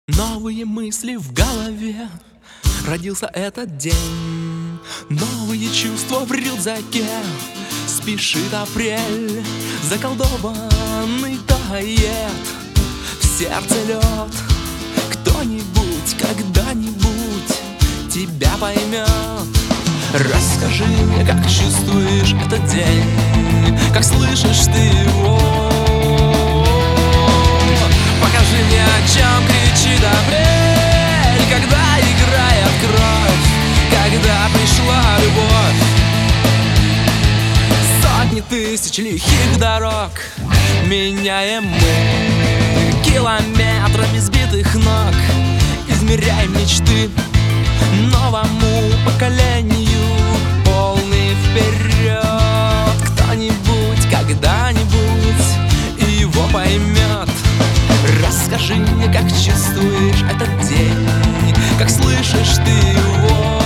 Новые мысли в голове, родился этот день. Новые чувства в рюкзаке, спешит апрель. Заколдованный тает в сердце лед. Кто-нибудь когда-нибудь тебя поймет. Расскажи мне, как чувствуешь этот день, как слышишь ты его. Покажи мне, о чем кричит апрель, когда играет кровь, когда пришла любовь. Сотни тысяч лихих дорог меняем мы, километрами сбитых ног измеряем мечты. Новому поколению полный вперед. Кто-нибудь когда-нибудь его поймет. Расскажи мне, как чувствуешь этот день, как слышишь ты его.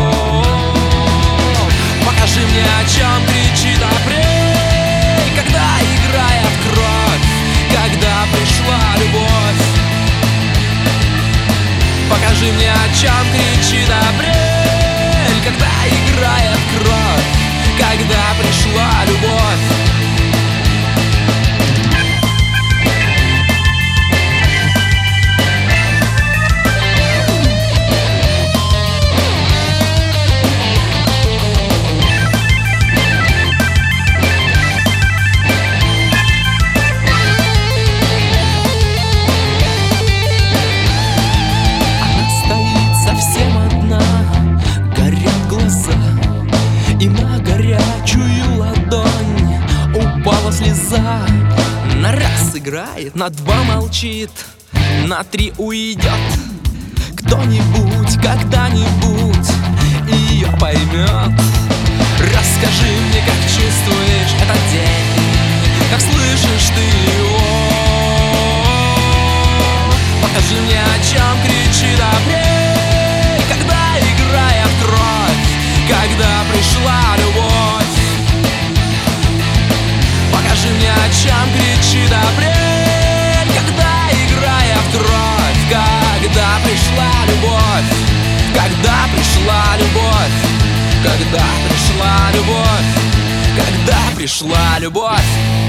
Покажи мне, о чем кричит апрель, когда играет кровь, когда пришла любовь. Покажи мне, о чем кричит апрель, когда играет кровь, когда пришла любовь. И на горячую ладонь упала слеза. На раз играет, на два молчит, на три уйдет. Кто-нибудь когда-нибудь ее поймет. Расскажи мне, как чувствуешь этот день, как слышишь ты его. Покажи мне, о чем кричит апрель, когда играет кровь, когда пришла любовь. Покажи мне, о чем кричит апрель, когда играет кровь, когда пришла любовь, когда пришла любовь, когда пришла любовь, когда пришла любовь.